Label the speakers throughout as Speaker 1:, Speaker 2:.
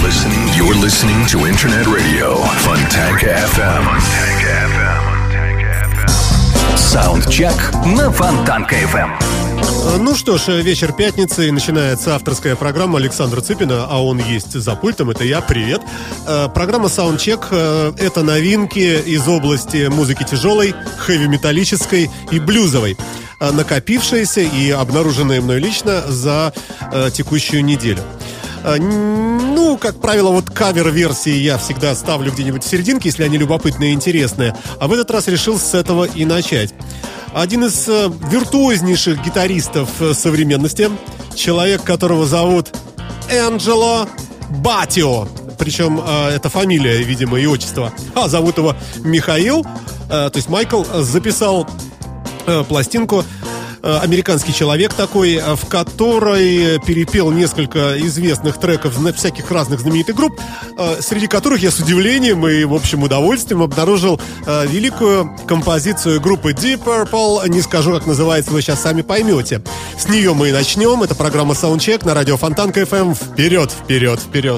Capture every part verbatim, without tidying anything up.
Speaker 1: listening, you're listening to Internet Radio Fontanka эф эм. Саундчек на Фонтанка эф эм.
Speaker 2: Ну что ж, вечер пятницы, и начинается авторская программа Александра Цыпина, а он есть за пультом, это я, привет. Программа Soundcheck — это новинки из области музыки тяжелой, хэви-металлической и блюзовой, накопившиеся и обнаруженные мной лично за текущую неделю. Ну, как правило, вот кавер-версии я всегда ставлю где-нибудь в серединке, если они любопытные и интересные. А в этот раз решил с этого и начать. Один из э, виртуознейших гитаристов э, современности, человек, которого зовут Энджело Батио. Причем э, это фамилия, видимо, и отчество. А зовут его Михаил, э, то есть Майкл, записал э, пластинку. Американский человек такой, в которой перепел несколько известных треков всяких разных знаменитых групп, среди которых я с удивлением и, в общем, удовольствием обнаружил великую композицию группы Deep Purple. Не скажу, как называется, вы сейчас сами поймете. С нее мы и начнем. Это программа Soundcheck на радио Фонтанка эф эм. Вперед, вперед, вперед!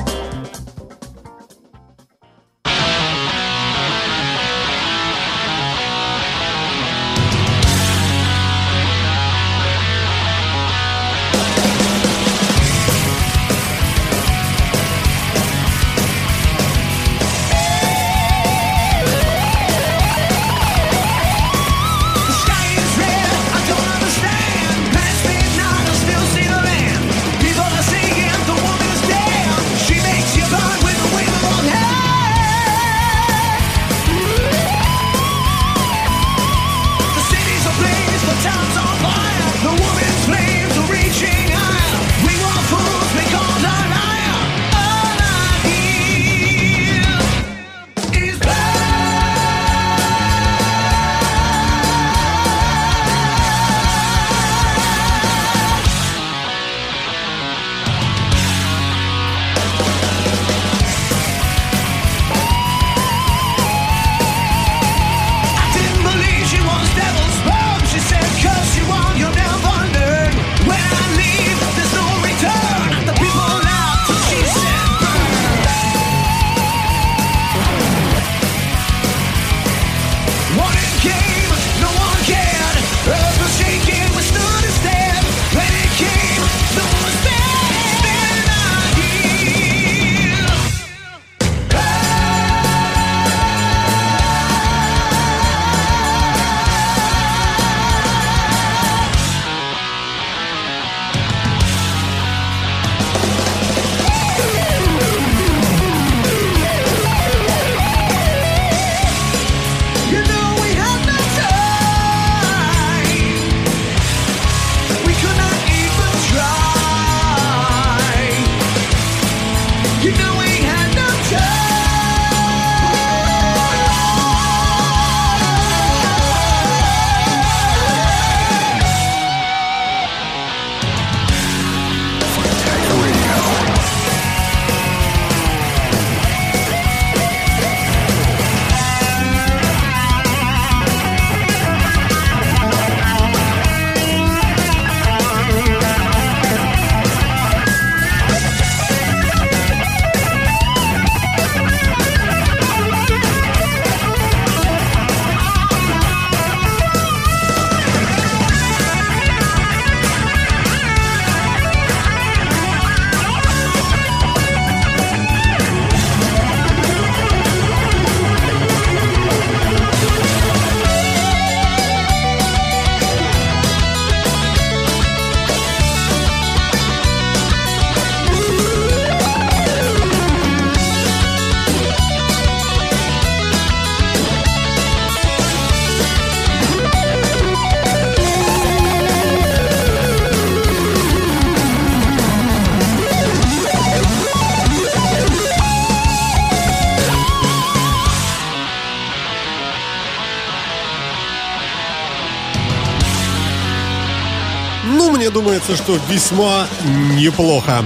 Speaker 2: Мне думается, что весьма неплохо.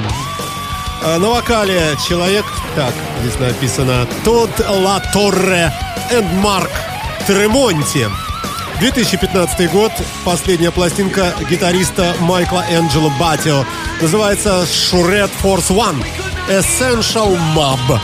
Speaker 2: На вокале человек, так, здесь написано, Тодд Ла Торре и Марк Тремонти. две тысячи пятнадцатый год, последняя пластинка гитариста Майкла Энджело Батио. Называется Shred Force One. Essential Mob.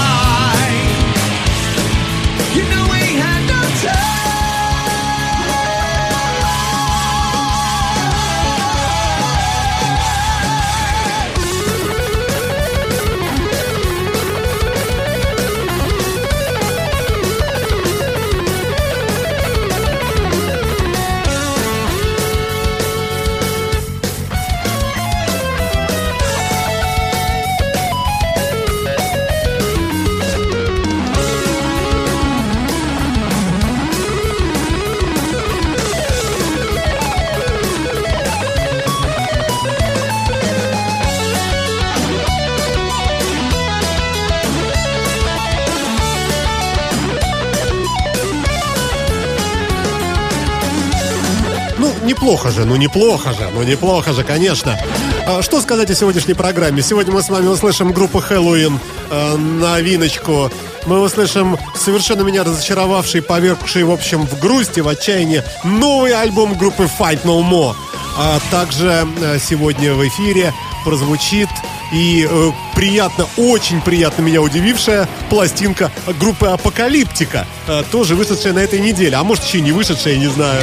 Speaker 2: Неплохо же, ну неплохо же, ну неплохо же, конечно. Что сказать о сегодняшней программе? Сегодня мы с вами услышим группу Хэллоуин, э, новиночку. Мы услышим совершенно меня разочаровавший, повергший, в общем, в грусти, в отчаянии новый альбом группы Fight No More. А также э, сегодня в эфире прозвучит и э, приятно, очень приятно меня удивившая пластинка группы Апокалиптика, э, тоже вышедшая на этой неделе, а может еще и не вышедшая, не знаю.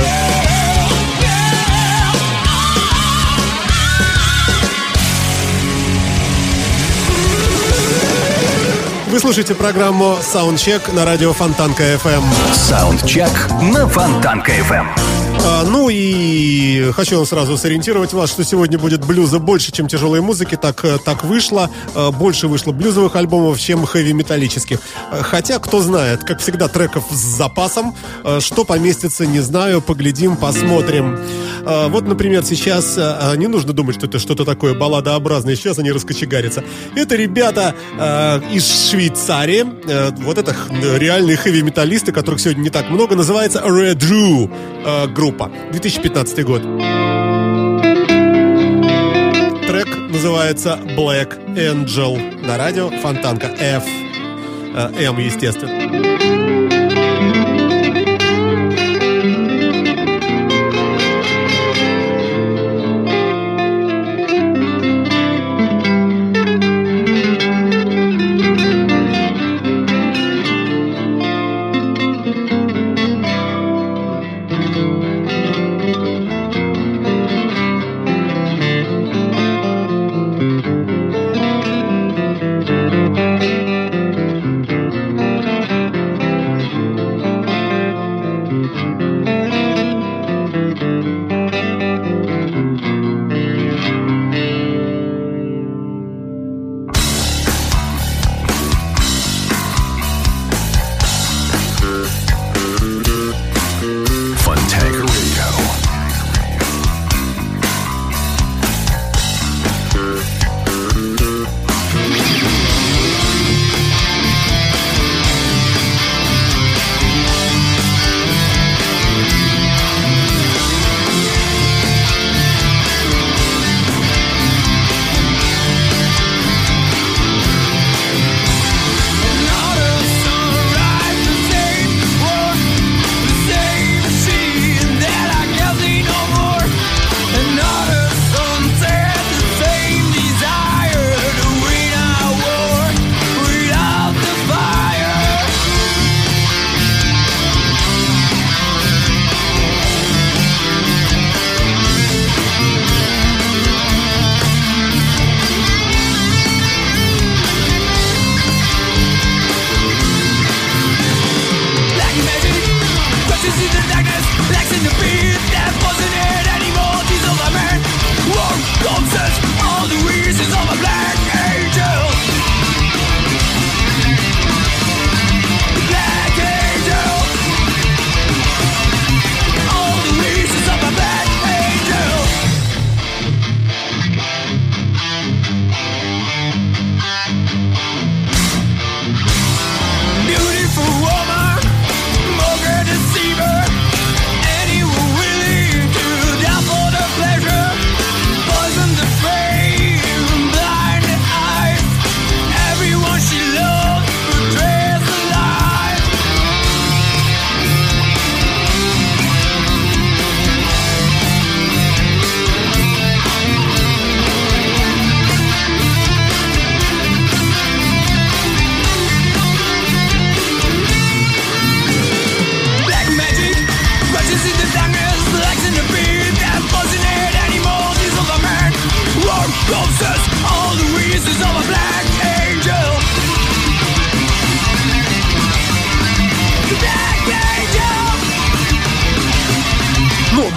Speaker 2: Вы слушаете программу Soundcheck на радио Фонтанка эф эм.
Speaker 1: Soundcheck на Фонтанка эф эм.
Speaker 2: А, ну и хочу вам сразу сориентировать вас, что сегодня будет блюза больше, чем тяжелой музыки. Так, так вышло. Больше вышло блюзовых альбомов, чем хэви-металлических. Хотя, кто знает, как всегда, треков с запасом. Что поместится, не знаю. Поглядим, посмотрим. Вот, например, сейчас не нужно думать, что это что-то такое балладообразное. Сейчас они раскочегарятся. Это ребята из Швейцарии. Вот это реальные хэви-металлисты, которых сегодня не так много. Называется Red Drew группа. две тысячи пятнадцатый год. Трек называется Black Angel на радио Фонтанка F. М, естественно.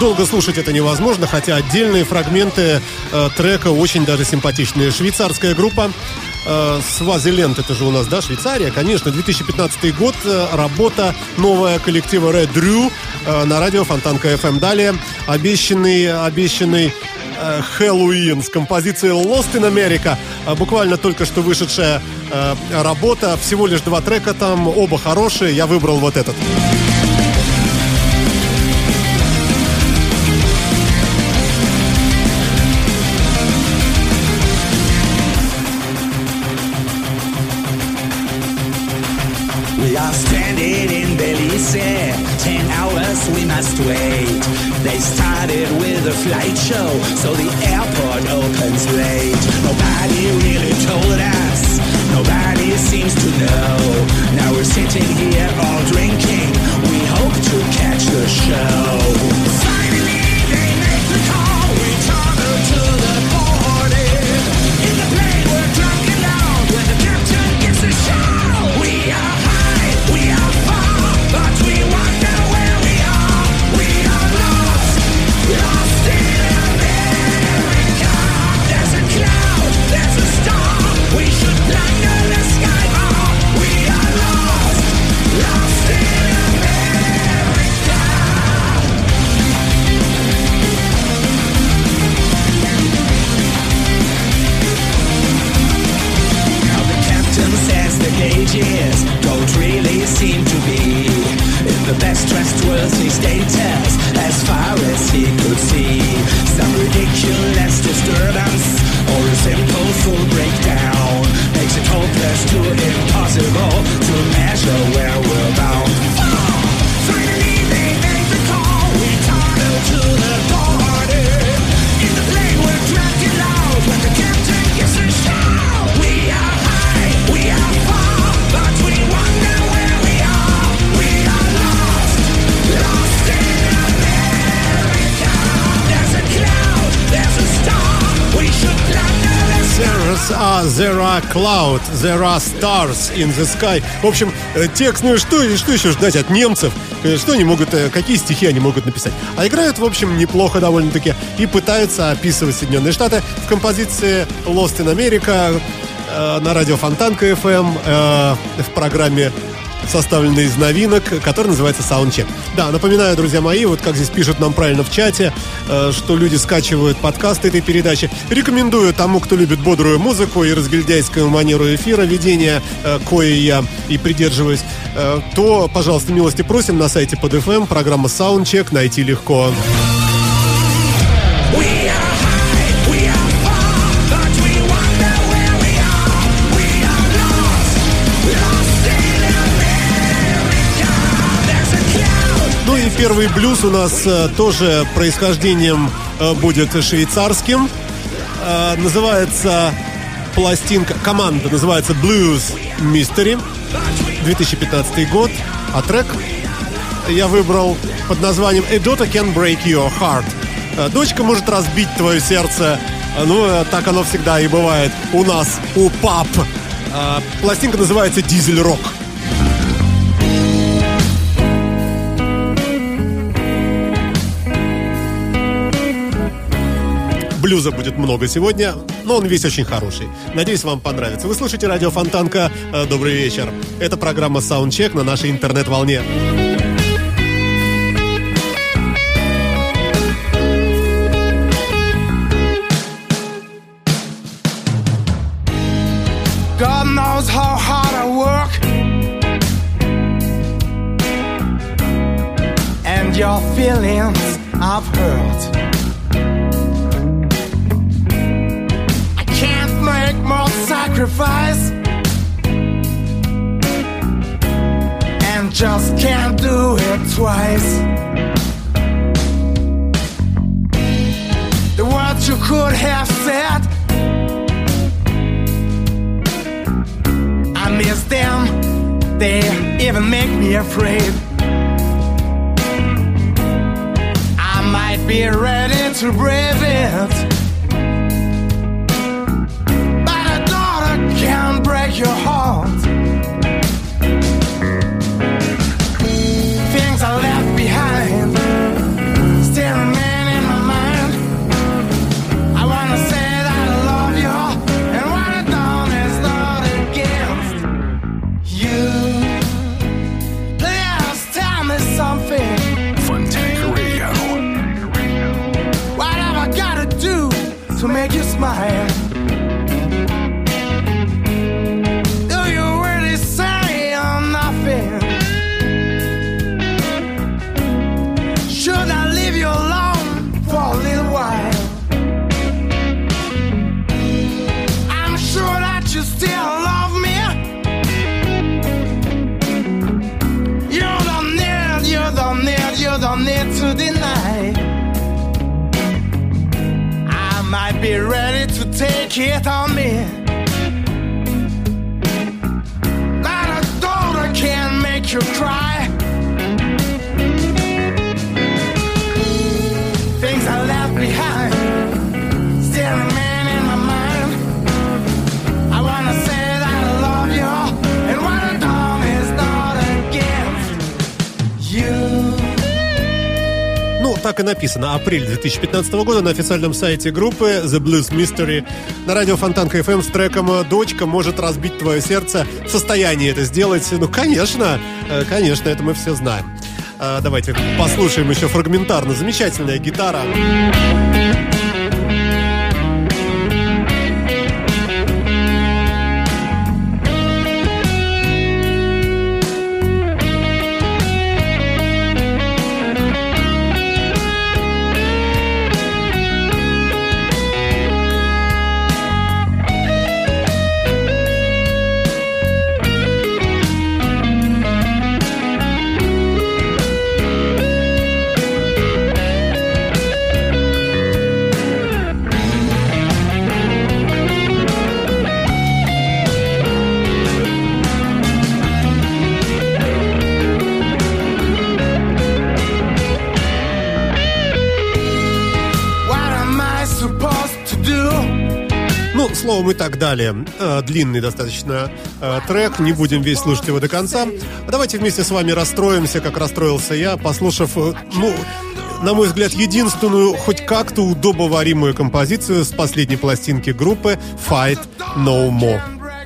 Speaker 2: долго слушать это невозможно, хотя отдельные фрагменты э, трека очень даже симпатичные. Швейцарская группа э, Свазиленд, это же у нас, да, Швейцария, конечно, две тысячи пятнадцатый год, э, работа новая коллектива Red Drew э, на радио Фонтанка эф эм. Далее обещанный, обещанный э, Хэллоуин с композицией Lost in America, э, буквально только что вышедшая э, работа, всего лишь два трека там, оба хорошие, я выбрал вот этот.
Speaker 3: We are stranded in Belize, ten hours we must wait. They started with a flight show, so the airport opens late. Nobody really told us, nobody seems to know. Now we're sitting here all drinking, we hope to catch the show. Finally they make the call, we tunnel to the boarding. In the plane we're drunk and loud, when the captain gives a shout. We are we are far, but we wonder where we are. We are lost, lost in America. There's a cloud, there's a star. We should plunder the sky bar. We are lost, lost in America. Now the captain says the gauges don't really seem to be in the best trustworthy status as far as he could see. Some ridiculous disturbance or a simple full breakdown makes it hopeless to impossible to measure where we're bound. Oh, finally they make the call, we tunnel to the boarding. In the plane we're drunk and loud when the captain gives a shout. We are high, we are far, but we wonder where we are. We are lost, lost in America. There's a cloud, there's a star. We should plunder the
Speaker 2: There's are, there are clouds, there are stars in the sky. В общем, текст, ну и что, что еще ждать от немцев? Что они могут, какие стихи они могут написать? А играют, в общем, неплохо довольно-таки и пытаются описывать Соединенные Штаты в композиции Lost in America э, на радио Фонтанка эф эм э, в программе, составленный из новинок, который называется Soundcheck. Да, напоминаю, друзья мои, вот как здесь пишут нам правильно в чате, э, что люди скачивают подкасты этой передачи. Рекомендую тому, кто любит бодрую музыку и разгильдяйскую манеру эфира, ведения, э, кое я и придерживаюсь, э, то, пожалуйста, милости просим на сайте под эф эм, программа Soundcheck, найти легко. И первый блюз у нас э, тоже происхождением э, будет швейцарским. Э, называется пластинка, команда называется Blues Mystery, две тысячи пятнадцатый год. А трек я выбрал под названием A Daughter Can Break Your Heart. Э, дочка может разбить твое сердце. Ну, э, так оно всегда и бывает у нас, у пап. Э, пластинка называется Дизель Рок. Блюза будет много сегодня, но он весь очень хороший. Надеюсь, вам понравится. Вы слушаете радио Фонтанка. Добрый вечер. Это программа Soundcheck на нашей интернет-волне.
Speaker 4: God knows how hard I work, and your feelings I've hurt. Make more sacrifice and just can't do it twice. The words you could have said, I miss them, they even make me afraid. I might be ready to brave it, can't break your heart. Things are left behind, staring kid on me. That a daughter can make you cry. Things I left behind still remain in my mind. I wanna say that I love you, and what I've done is not against you.
Speaker 2: Ну, так и написано. Апрель две тысячи пятнадцатого года на официальном сайте группы The Blues Mystery. На радио Фонтанка эф эм с треком «Дочка может разбить твое сердце». В состоянии это сделать? Ну, конечно, конечно, это мы все знаем. Давайте послушаем еще фрагментарно. Замечательная гитара. Словом и так далее. Длинный достаточно трек, не будем весь слушать его до конца. Давайте вместе с вами расстроимся, как расстроился я, послушав, ну, на мой взгляд, единственную, хоть как-то удобоваримую композицию с последней пластинки группы Fight No More.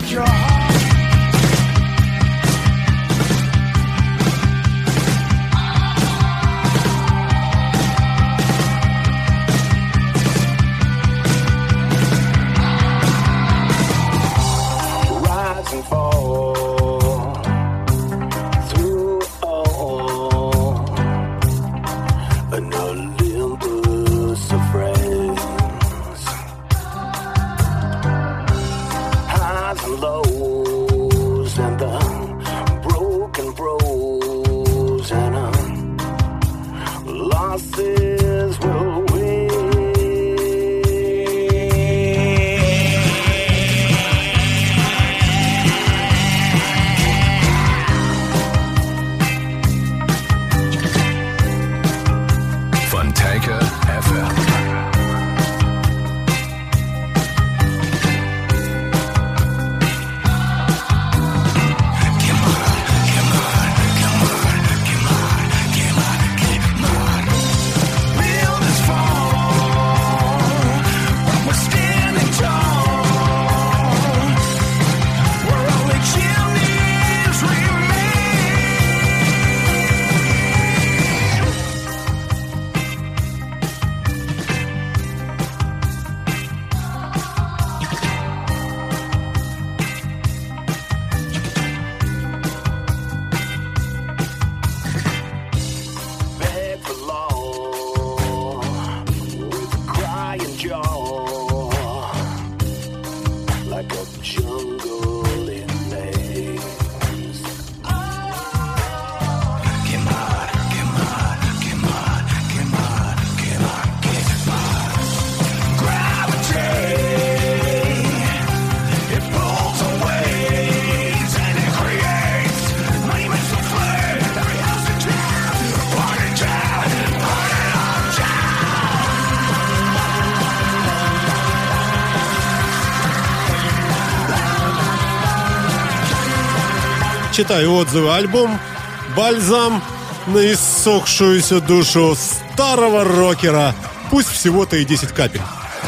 Speaker 2: Читаю отзывы. Альбом «Бальзам на иссохшуюся душу старого рокера». Пусть всего-то и десять капель.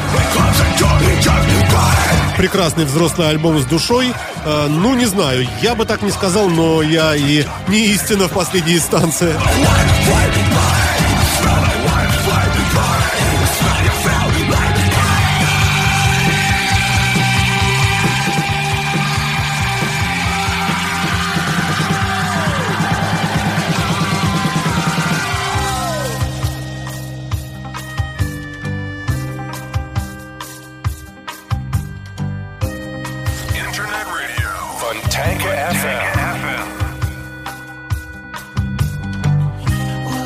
Speaker 2: Прекрасный взрослый альбом с душой. Э, ну, не знаю, я бы так не сказал, но я и не истина в последней инстанции.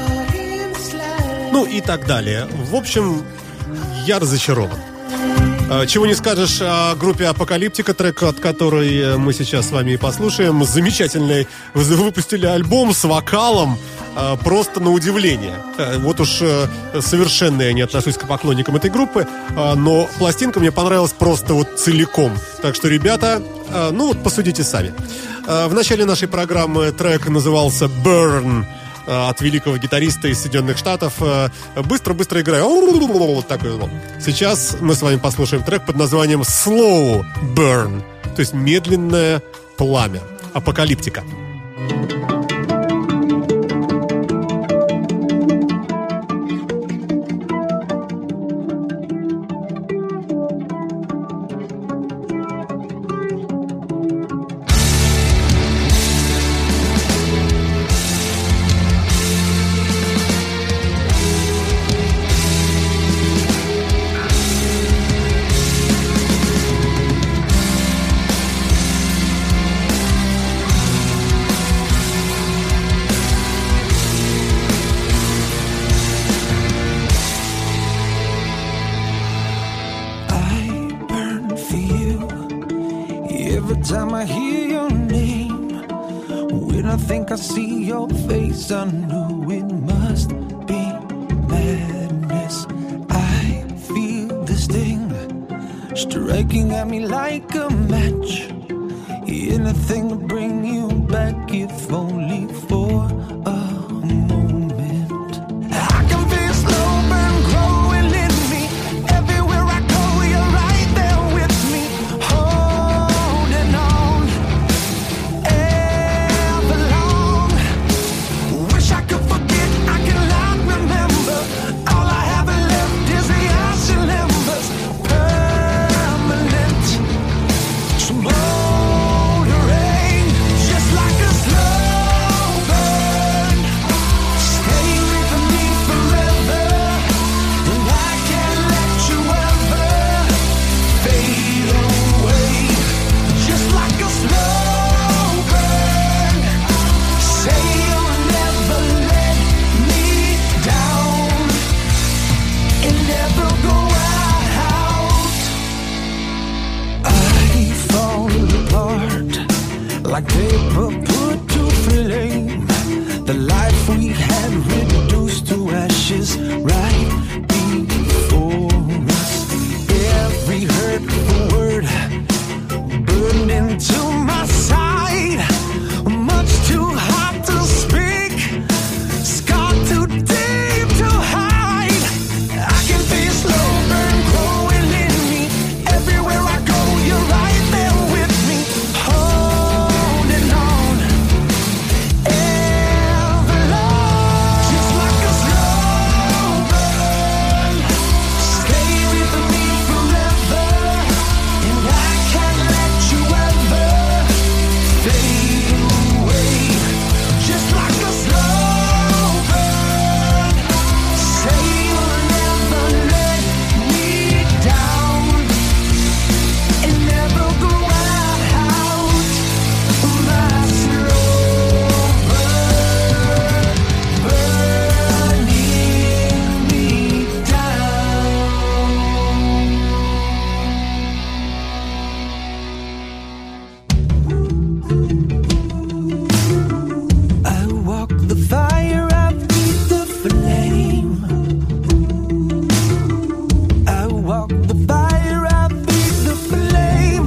Speaker 2: Ну и так далее. В общем, я разочарован. Чего не скажешь о группе «Апокалиптика», трек, от которой мы сейчас с вами и послушаем. Замечательный. Вы выпустили альбом с вокалом просто на удивление. Вот уж совершенно я не отношусь к поклонникам этой группы, но пластинка мне понравилась просто вот целиком. Так что, ребята, ну вот посудите сами. В начале нашей программы трек назывался «Burn» от великого гитариста из Соединенных Штатов. Быстро-быстро играю. Вот такой вот. Сейчас мы с вами послушаем трек под названием «Slow Burn», то есть медленное пламя. «Апокалиптика».
Speaker 5: I know it must be madness. I feel this thing striking at me like a match. Anything to bring you back, if only for a moment. I can feel slow burn growing in me. Everywhere I go, you're right there with me, holding on ever long. Wish I could forget, I cannot remember. All I have left is the ashen embers, permanent, smoldering, just like a slow burn. Stay with me forever, and I can't let you ever fade away, just like a slow burn. Say you'll never let me down and never go out. I fall apart like paper put to flame. The life we had reduced to ashes right before us. Every hurtful word burned into my side. Much too hot to speak, scarred too deep to hide. I can feel slow burn growing in me. Everywhere I go, you're right there with me, holding on ever long, just like a slow burn. Stay with me forever, and I can't let you ever fade away, just like a slow burn. Say you'll never let me down and never go out. My slow burn, burning me down. I walk the fire, I feed the flame. I walk the fire, I feed the flame.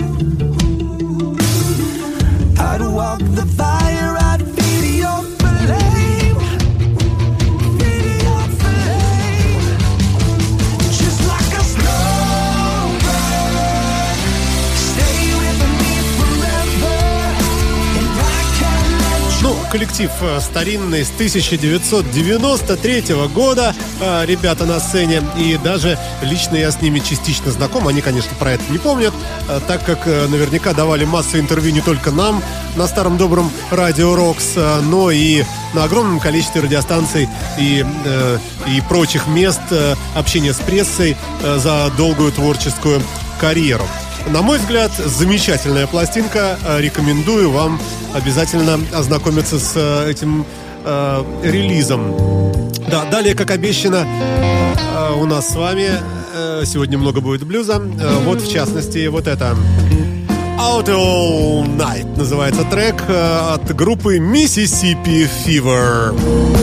Speaker 5: I'd walk the fire, I'd feed your flame. Feed your flame. Just like a slow burn. Stay with me forever, and I can't let you.
Speaker 2: Ну, коллектив э, старинный, с тысяча девятьсот девяносто третьего года, э, ребята на сцене, и даже лично я с ними частично знаком, они, конечно, про это не помнят, э, так как э, наверняка давали массу интервью не только нам на старом добром Радио Рокс, э, но и на огромном количестве радиостанций и, э, и прочих мест э, общения с прессой э, за долгую творческую карьеру. На мой взгляд, замечательная пластинка. Рекомендую вам обязательно ознакомиться с этим э, релизом. Да, далее, как обещано, э, у нас с вами э, Сегодня много будет блюза. Вот, в частности, вот это Out All Night называется трек от группы Mississippi Fever.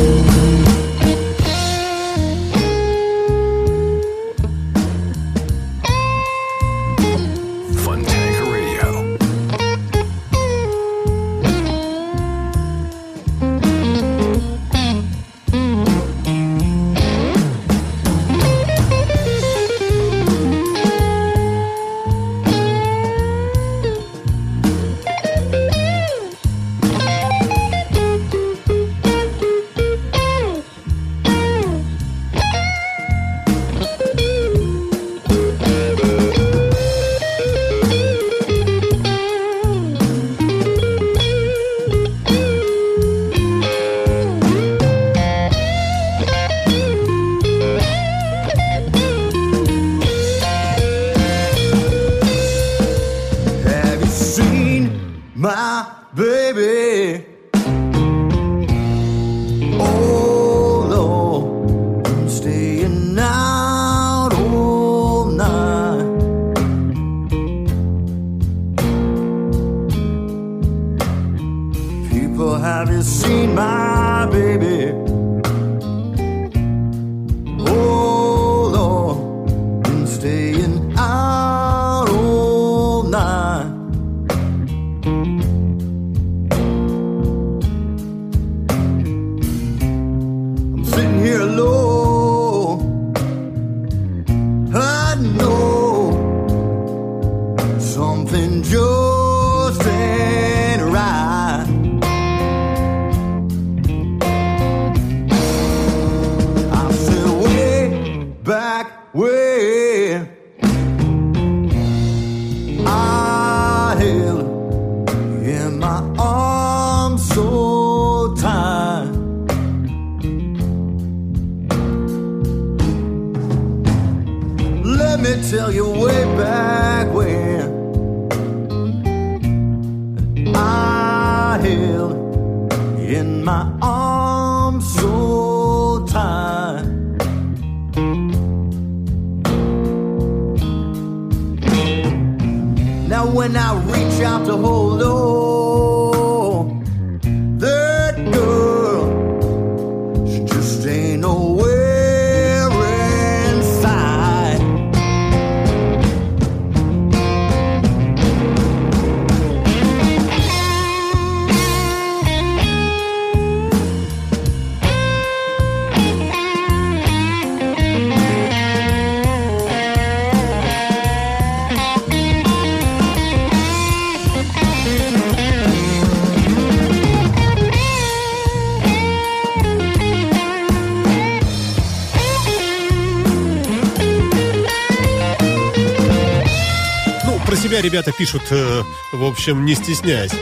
Speaker 2: Ребята пишут, в общем, не стесняясь.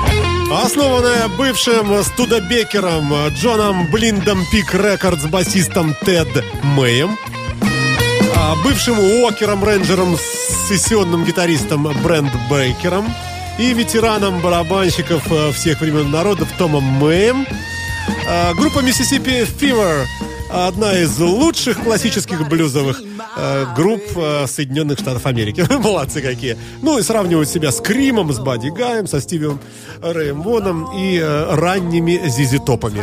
Speaker 2: Основанная бывшим студебекером Джоном Блиндом Пик Рекордс басистом Тед Мэем, бывшим Уокером-рейнджером сессионным гитаристом Брент Бейкером и ветераном барабанщиков всех времен народов Томом Мэем. Группа Mississippi Fever — одна из лучших классических блюзовых э, групп э, Соединенных Штатов Америки. Молодцы какие. Ну и сравнивают себя с Кримом, с Бадди Гаем, со Стивом Рэем Воном и э, ранними Зизи Топами.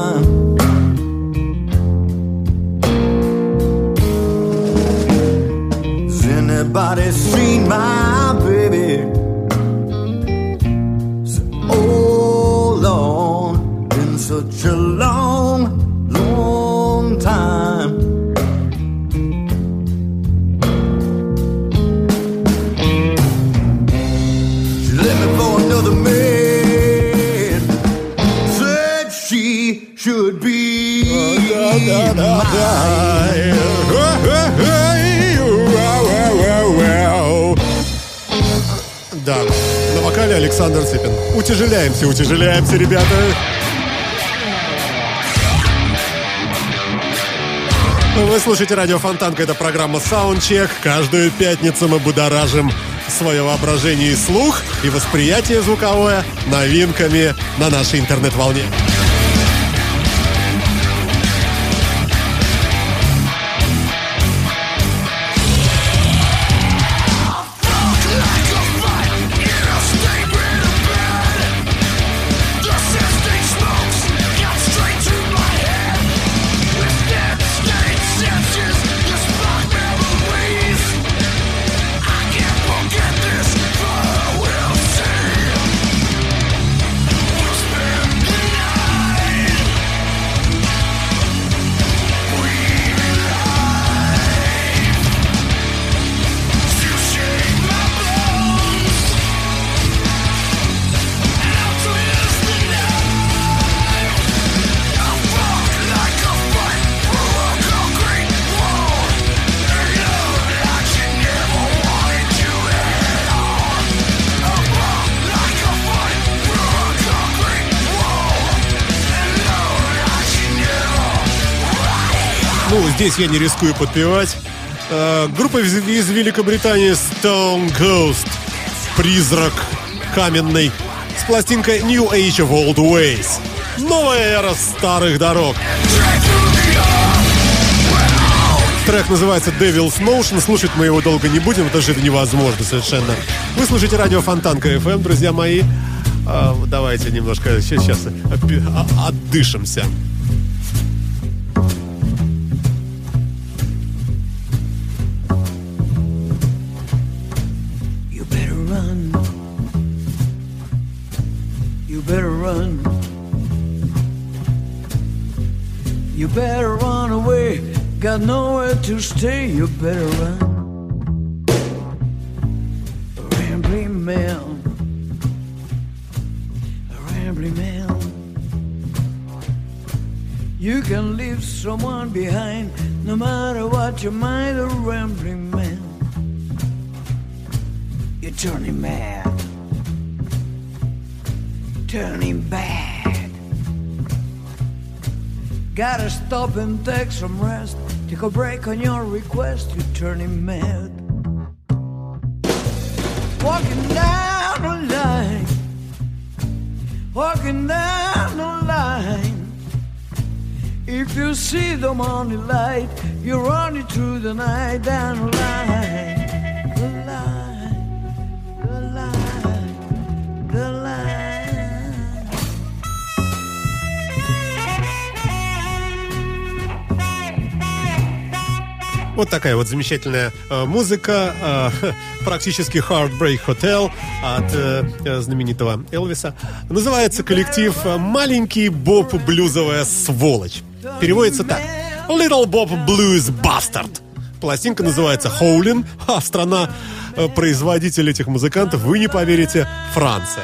Speaker 5: Time. She left me for another man. Said she should be mine.
Speaker 2: Да, на вокале Александр Цыпин. Утяжеляемся, утяжеляемся, ребята. Вы слушаете радио Фонтанка, это программа Soundcheck. Каждую пятницу мы будоражим свое воображение и слух, и восприятие звуковое новинками на нашей интернет-волне. Ну, здесь я не рискую подпевать. Э, группа из, из Великобритании Stone Ghost. Призрак каменный. С пластинкой New Age of Old Ways. Новая эра старых дорог. Трек называется Devil's Motion. Слушать мы его долго не будем, потому что это невозможно совершенно. Вы слушаете радио Фонтанка эф эм, друзья мои. А, давайте немножко сейчас отдышимся.
Speaker 5: You better run. You better run. You better run away. Got nowhere to stay. You better run. Rambling man. Rambling man. You can leave someone behind, no matter what you might. A rambling man. You're turning mad, turning bad. Gotta stop and take some rest. Take a break on your request. You're turning mad. Walking down the line, walking down the line. If you see the morning light, you run it through the night. Down the line, the line, the line, the line.
Speaker 2: Вот такая вот замечательная э, музыка, э, практически Heartbreak Hotel от э, знаменитого Элвиса. Называется коллектив «Маленький Боб Блюзовая сволочь». Переводится так: Little Bob Blues Bastard. Пластинка называется Howlin', а страна э, производитель этих музыкантов, вы не поверите, Франция.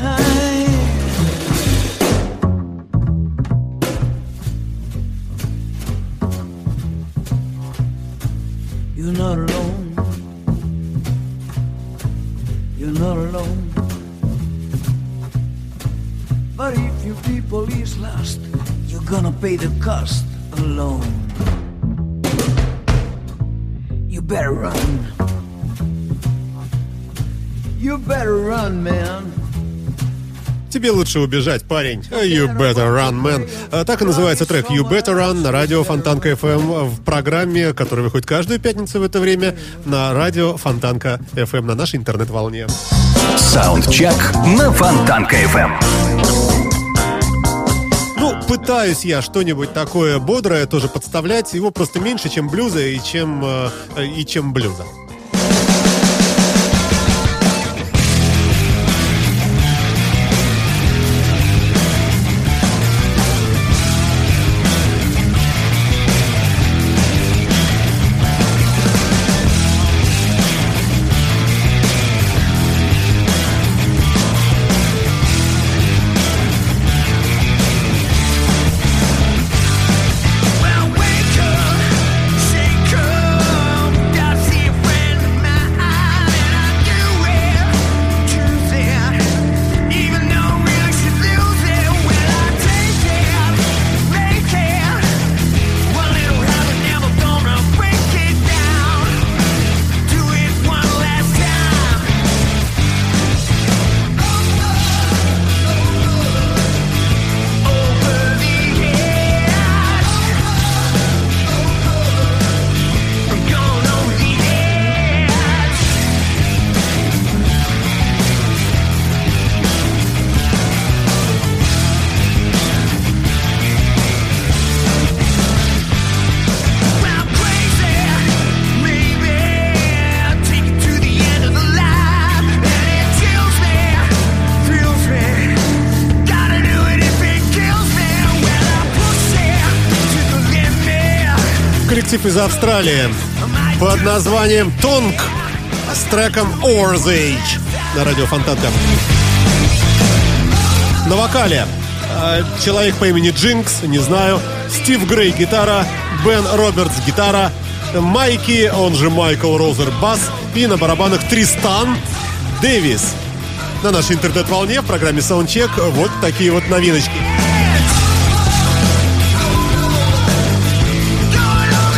Speaker 5: You're not alone. You're not alone. But if your people is lost, you're gonna pay the cost alone. You better run. You better run, man.
Speaker 2: Тебе лучше убежать, парень. You better run, man. Так и называется трек You Better Run на радио Фонтанка эф эм в программе, которая выходит каждую пятницу в это время на радио Фонтанка эф эм на нашей интернет-волне.
Speaker 1: Саундчек на Фонтанка эф эм.
Speaker 2: Ну, пытаюсь я что-нибудь такое бодрое тоже подставлять. Его просто меньше, чем блюза и чем, и чем блюза. Коллектив из Австралии под названием Тонг с треком Over's Age на радио Фонтанка. На вокале человек по имени Джинкс, не знаю, Стив Грей гитара, Бен Робертс гитара, Майки, он же Майкл Розер бас, и на барабанах Тристан Дэвис. На нашей интернет-волне в программе Soundcheck вот такие вот новиночки.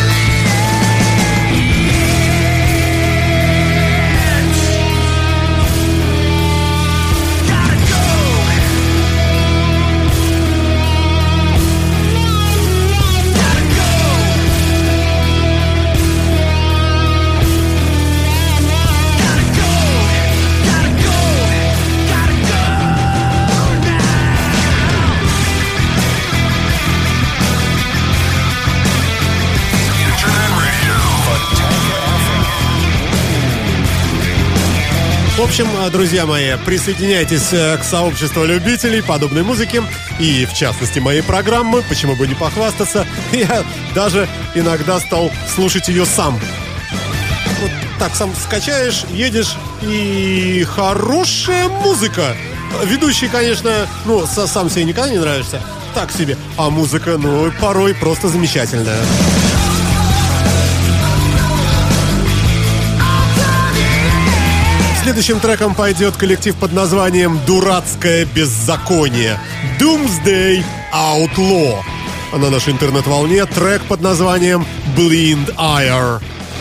Speaker 2: общем, друзья мои, присоединяйтесь к сообществу любителей подобной музыки и, в частности, моей программы, почему бы не похвастаться. Я даже иногда стал слушать ее сам. Вот так сам скачаешь, едешь, и хорошая музыка. Ведущий, конечно, ну, сам себе никогда не нравишься, так себе. А музыка, ну, порой просто замечательная. Следующим треком пойдет коллектив под названием «Дурацкое беззаконие» Doomsday Outlaw. А на нашей интернет-волне трек под названием Blind Ire.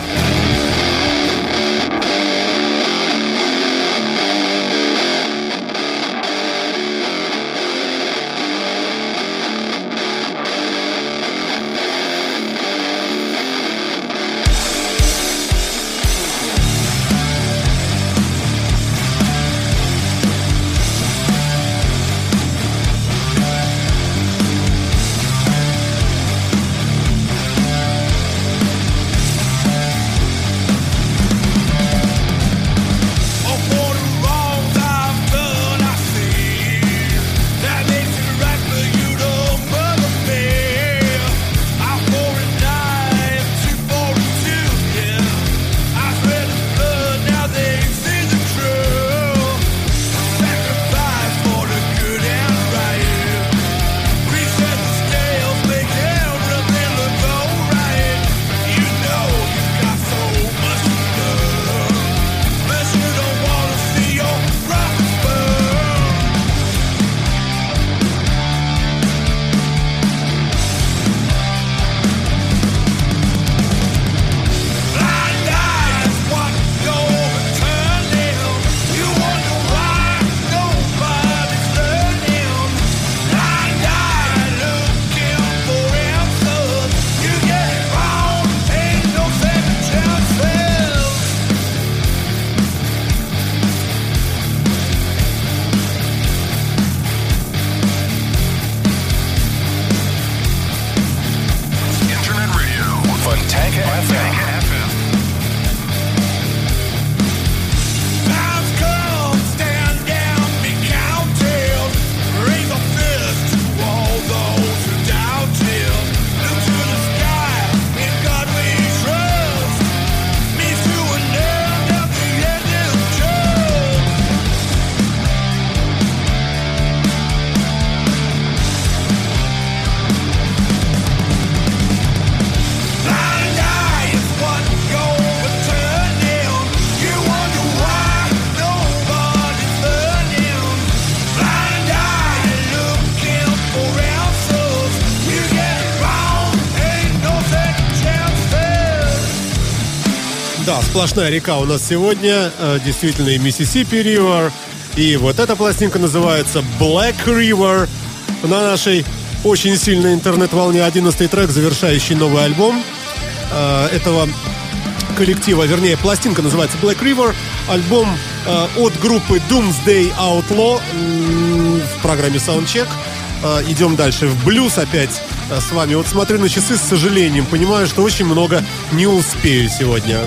Speaker 2: Да, сплошная река у нас сегодня, действительно, и Mississippi River, и вот эта пластинка называется Black River. На нашей очень сильной интернет-волне одиннадцатый трек, завершающий новый альбом э, этого коллектива, вернее, пластинка называется Black River, альбом э, от группы Doomsday Outlaw э, в программе Soundcheck. Э, идем дальше в блюз опять э, с вами. Вот смотрю на часы с сожалением, понимаю, что очень много не успею сегодня.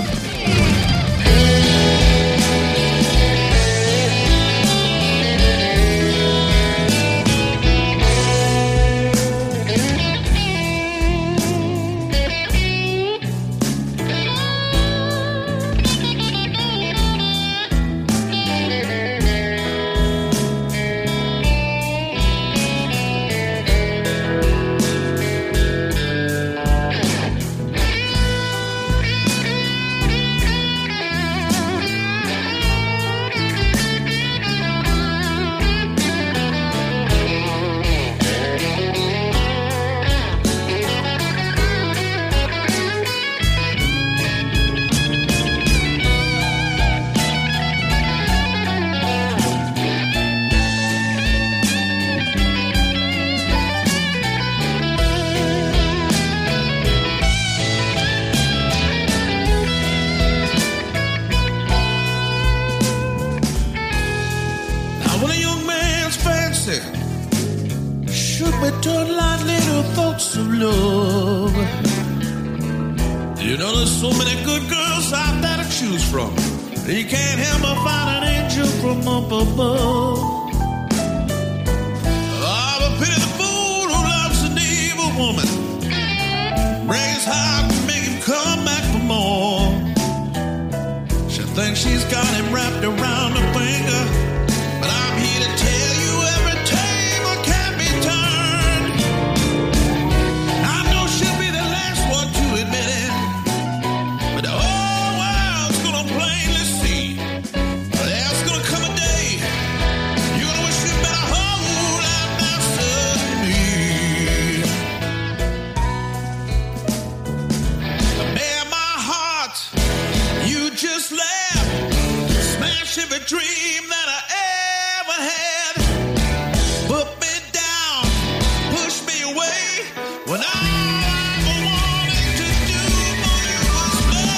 Speaker 6: He can't help but find an angel from up above. Oh, but pity the fool who loves an evil woman. Break his heart and make him come back for more. She thinks she's got him wrapped around her finger, but I'm here to tell you every table can be turned. I know she'll be the last one to admit it, but the whole world's gonna plainly see. There's gonna come a day you're gonna wish you'd been a whole lot nicer than me. But man, my heart, you just laugh, smash every dream that I ever had. Put me down, push me away, when all I ever wanted to do for you was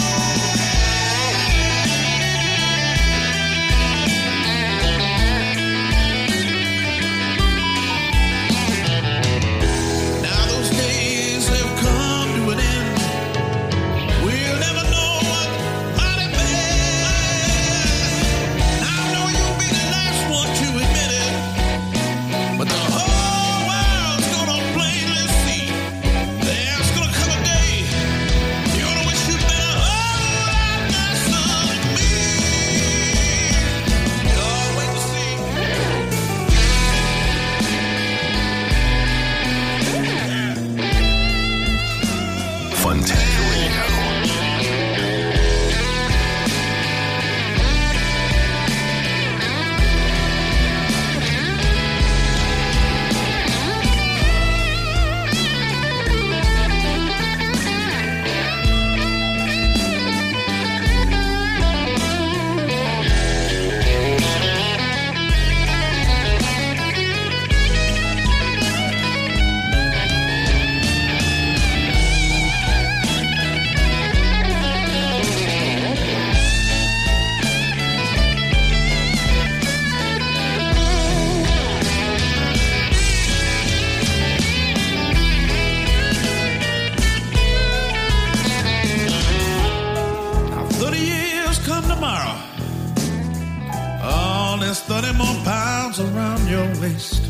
Speaker 6: now those days have come to an end. We'll never know what might have been. I know you'll be the last one to admit it, but the whole world's gonna plainly see. There's gonna come a day you're gonna wish you'd been a whole lot nicer than me. You'll wait to see.
Speaker 1: Fontanka Radio.
Speaker 6: Now thirty years come tomorrow. Oh, there's thirty more pounds around your waist.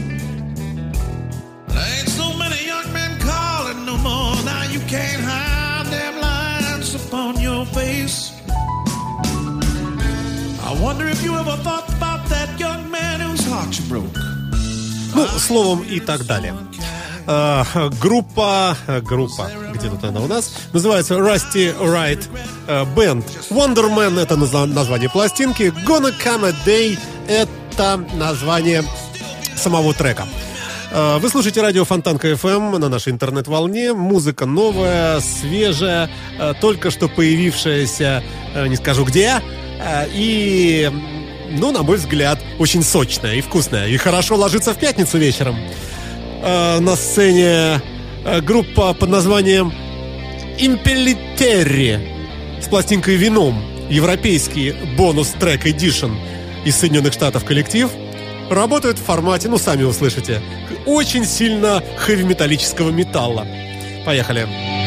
Speaker 6: There ain't so many young men calling no more. Now you can't hide them lines upon your face. I wonder if you ever thought about that young man whose heart you broke.
Speaker 2: Ну, словом, и так далее. А, группа, группа, где тут она у нас, называется Rusty Wright Band. Wonderman — это назва- название пластинки. Gonna Come a Day — это название самого трека. А, Вы слушаете радио Фонтанка эф эм на нашей интернет-волне. Музыка новая, свежая, а, только что появившаяся, а, не скажу где, а, и, ну, на мой взгляд, очень сочная и вкусная, и хорошо ложится в пятницу вечером. Э, на сцене э, группа под названием Impellitteri с пластинкой «Вином». Европейский бонус-трек Edition из Соединенных Штатов коллектив. Работают в формате, ну, сами услышите, очень сильно хэви-металлического металла. Поехали.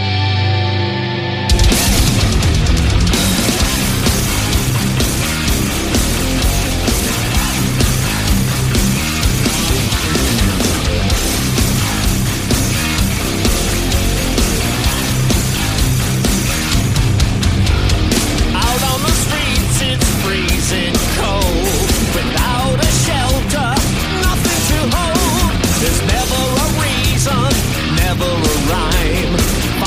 Speaker 7: Out on the streets, it's freezing cold. Without a shelter, nothing to hold. There's never a reason, never a rhyme.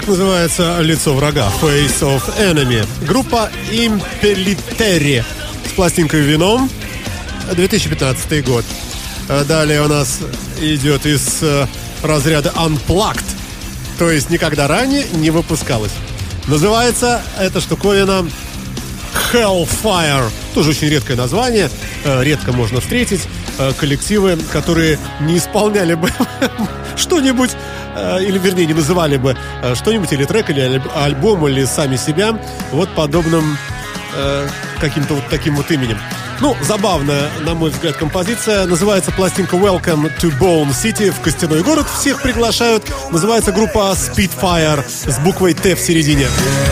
Speaker 2: Трек называется «Лицо врага», Face of Enemy. Группа Impellitteri с пластинкой «Веном», две тысячи пятнадцатый год. Далее у нас идет из разряда Unplugged, то есть никогда ранее не выпускалась. Называется эта штуковина Hellfire. Тоже очень редкое название, редко можно встретить коллективы, которые не исполняли бы что-нибудь, или, вернее, не называли бы что-нибудь, или трек, или альбом, или сами себя вот подобным э, каким-то вот таким вот именем. Ну, забавная, на мой взгляд, композиция. Называется пластинка Welcome to Bone City, в Костяной город. Всех приглашают. Называется группа Spitfire с буквой Т в середине.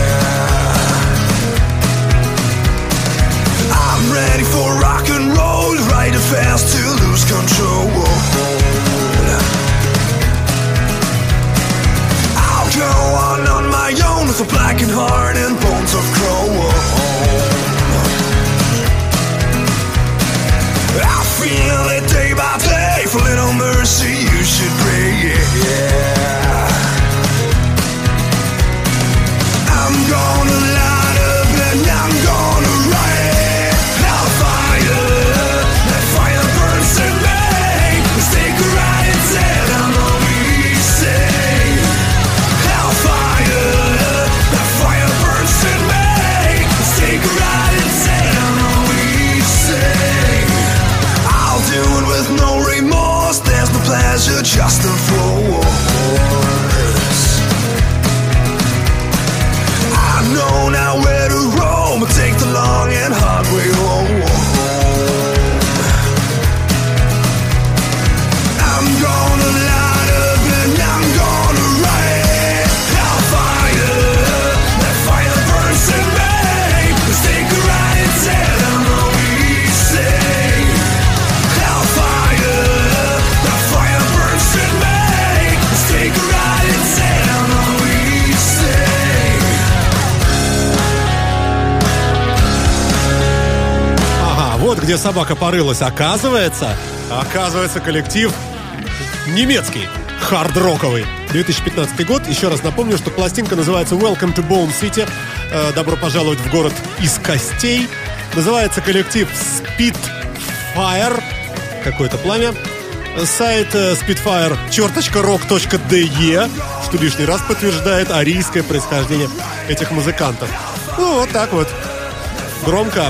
Speaker 5: I'm ready for rock and roll, right fast to lose control. I'll go on on my own with a blackened heart and bones of chrome. I feel it day by day, for little mercy you should pray, yeah. I'm gonna light up and I'm gonna ride hellfire. That fire burns in me. Stick right inside, I'm all we say. Hellfire. That fire burns in me. Stick right inside, I'm all we say. I'll do it with no remorse. There's no pleasure, just a force. I know now where to roam, but take the long and hard way home. I'm gonna light up and I'm gonna ride hellfire. That fire burns in me. Stick right inside, I'm all we say. Hellfire. That fire burns in me. Stick right inside, I'm all we say.
Speaker 2: Ага, вот где собака порылась. Оказывается, оказывается, коллектив немецкий, хард-роковый. две тысячи пятнадцатый год. Еще раз напомню, что пластинка называется Welcome to Bone City. Э, Добро пожаловать в город из костей. Называется коллектив Spitfire. Какое-то пламя. Сайт э, Spitfire черточка рок точка де, что лишний раз подтверждает арийское происхождение этих музыкантов. Ну, вот так вот. Громко.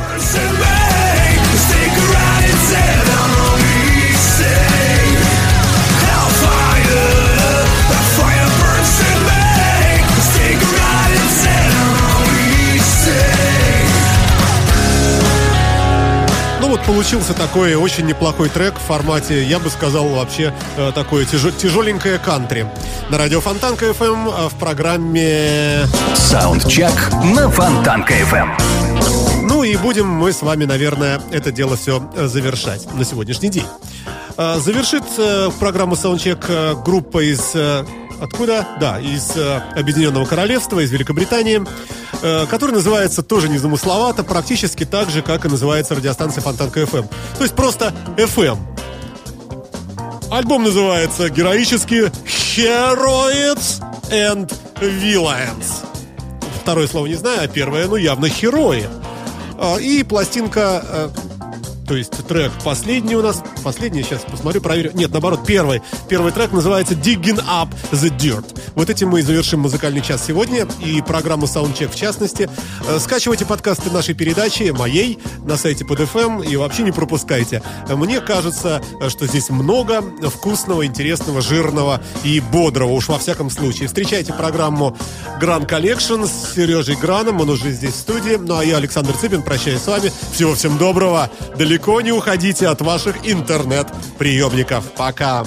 Speaker 2: Ну вот получился такой очень неплохой трек в формате, я бы сказал, вообще э, такое тяжел, тяжеленькое кантри. На радио Фонтанка эф эм в программе
Speaker 1: Саундчек на Фонтанка эф эм.
Speaker 2: Ну и будем мы с вами, наверное, это дело все завершать на сегодняшний день. Э, завершит э, программу Саундчек э, группа из... Э, откуда? Да, из э, Объединенного Королевства, из Великобритании, э, который называется тоже незамысловато, практически так же, как и называется радиостанция Фонтанка эф эм. То есть просто эф эм. Альбом называется героически Heroes and Villains. Второе слово не знаю, а первое, ну, явно Херои. Э, и пластинка... Э, То есть трек последний у нас. Последний, сейчас посмотрю, проверю. Нет, наоборот, первый. Первый трек называется Digging Up the Dirt. Вот этим мы и завершим музыкальный час сегодня. И программу Soundcheck в частности. Скачивайте подкасты нашей передачи, моей, на сайте под эф эм. И вообще не пропускайте. Мне кажется, что здесь много вкусного, интересного, жирного и бодрого. Уж во всяком случае. Встречайте программу Grand Collection с Сережей Граном. Он уже здесь в студии. Ну а я, Александр Цыпин, прощаюсь с вами. Всего всем доброго. Далеко не уходите от ваших интернет-приемников. Пока.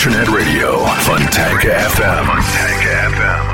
Speaker 1: Internet Radio, Fontanka эф эм. Fontanka эф эм.